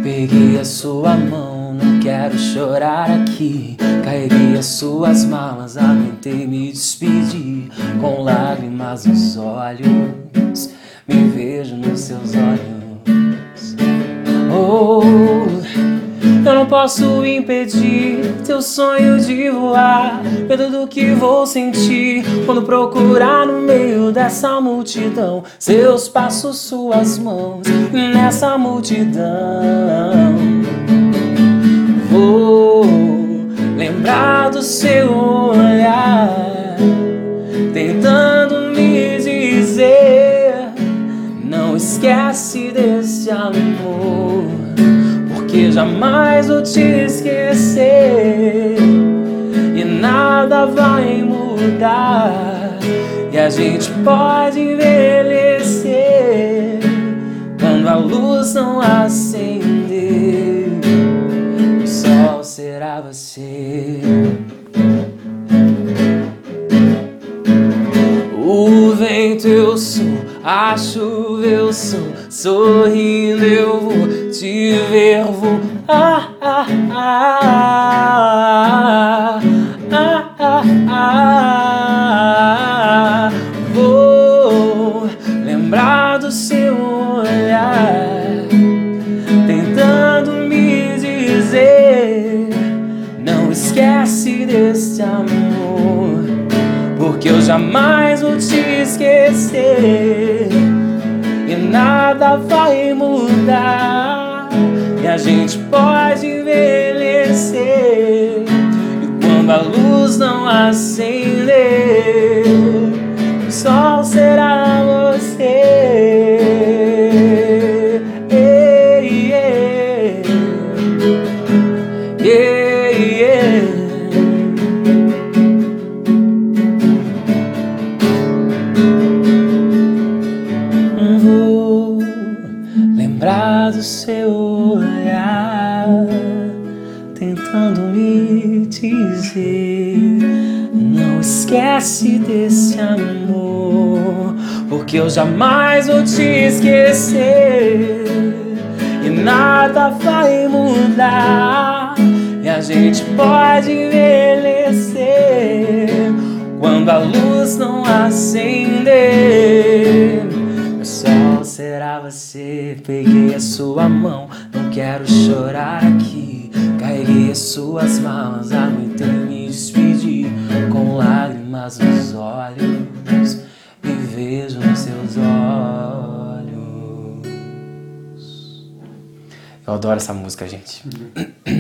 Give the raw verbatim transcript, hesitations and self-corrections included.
Peguei a sua mão, não quero chorar aqui. Carreguei as suas malas, aguentei me despedir. Com lágrimas nos olhos, me vejo nos seus olhos. Oh, eu não posso impedir teu sonho de voar. Medo do que vou sentir quando procurar no meio dessa multidão seus passos, suas mãos nessa multidão. Vou lembrar do seu olhar, tentando me dizer: não esquece desse amor, porque jamais vou te esquecer. E nada vai mudar, e a gente pode envelhecer quando a luz não acender. O sol será você. O vento eu sou, a chuva eu sou, sorrindo eu vou te ver voar. Ah, ah, ah, ah, ah, ah. Vou lembrar do seu olhar, tentando me dizer: não esquece desse amor, porque eu jamais vou te esquecer. E nada vai mudar, e a gente pode envelhecer. E quando a luz não acender, o sol será você. Ei, ei, ei, ei. Vou lembrar do seu olhar, tentando me dizer: não esquece desse amor, porque eu jamais vou te esquecer. E nada vai mudar, e a gente pode envelhecer quando a luz não acender. O sol será você. Peguei a sua mão, não quero chorar aqui. Carreguei as suas malas, aguentei me despedir. Com lágrimas nos olhos, me vejo nos seus olhos. Eu adoro essa música, gente.